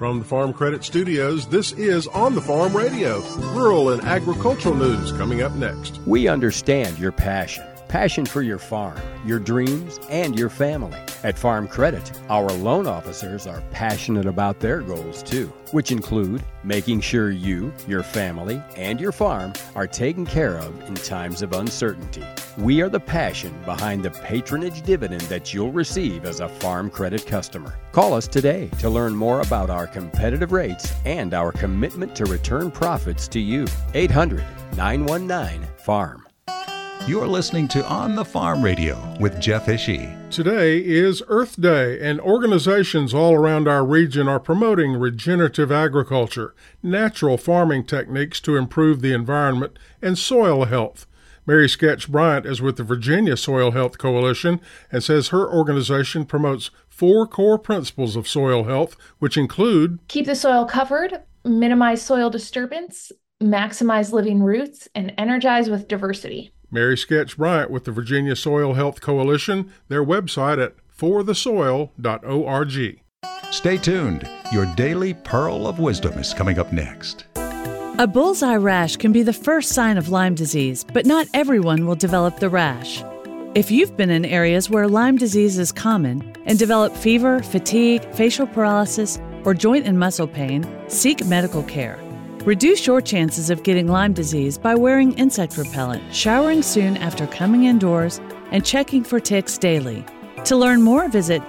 From the Farm Credit Studios, this is On the Farm Radio, rural and agricultural news coming up next. We understand your passion for your farm, your dreams, and your family. At Farm Credit, our loan officers are passionate about their goals too, which include making sure you, your family, and your farm are taken care of in times of uncertainty. We are the passion behind the patronage dividend that you'll receive as a Farm Credit customer. Call us today to learn more about our competitive rates and our commitment to return profits to you. 800-919-FARM. You're listening to On the Farm Radio with Jeff Ishii. Today is Earth Day, and organizations all around our region are promoting regenerative agriculture, natural farming techniques to improve the environment, and soil health. Mary Sketch Bryant is with the Virginia Soil Health Coalition and says her organization promotes 4 core principles of soil health, which include: keep the soil covered, minimize soil disturbance, maximize living roots, and energize with diversity. Mary Sketch Bryant with the Virginia Soil Health Coalition, their website at forthesoil.org. Stay tuned. Your daily pearl of wisdom is coming up next. A bullseye rash can be the first sign of Lyme disease, but not everyone will develop the rash. If you've been in areas where Lyme disease is common and develop fever, fatigue, facial paralysis, or joint and muscle pain, seek medical care. Reduce your chances of getting Lyme disease by wearing insect repellent, showering soon after coming indoors, and checking for ticks daily. To learn more, visit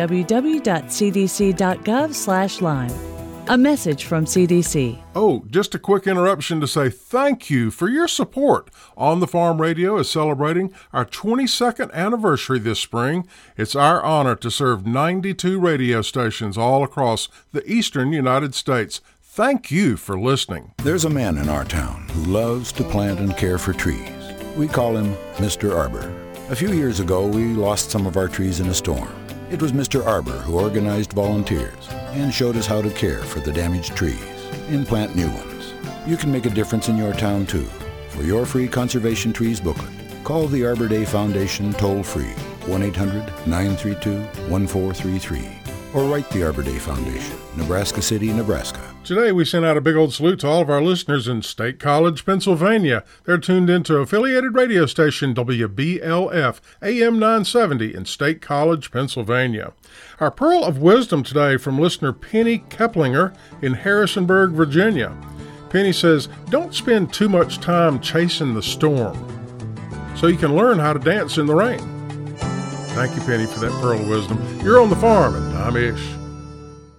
www.cdc.gov/Lyme. A message from CDC. Oh, just a quick interruption to say thank you for your support. On the Farm Radio is celebrating our 22nd anniversary this spring. It's our honor to serve 92 radio stations all across the eastern United States. Thank you for listening. There's a man in our town who loves to plant and care for trees. We call him Mr. Arbor. A few years ago, we lost some of our trees in a storm. It was Mr. Arbor who organized volunteers and showed us how to care for the damaged trees and plant new ones. You can make a difference in your town, too. For your free Conservation Trees booklet, call the Arbor Day Foundation toll-free, 1-800-932-1433. Or write the Arbor Day Foundation, Nebraska City, Nebraska. Today we send out a big old salute to all of our listeners in State College, Pennsylvania. They're tuned into affiliated radio station WBLF AM 970 in State College, Pennsylvania. Our Pearl of Wisdom today from listener Penny Keplinger in Harrisonburg, Virginia. Penny says, don't spend too much time chasing the storm so you can learn how to dance in the rain. Thank you, Penny, for that Pearl of Wisdom. You're on the farm, and I'm Ish.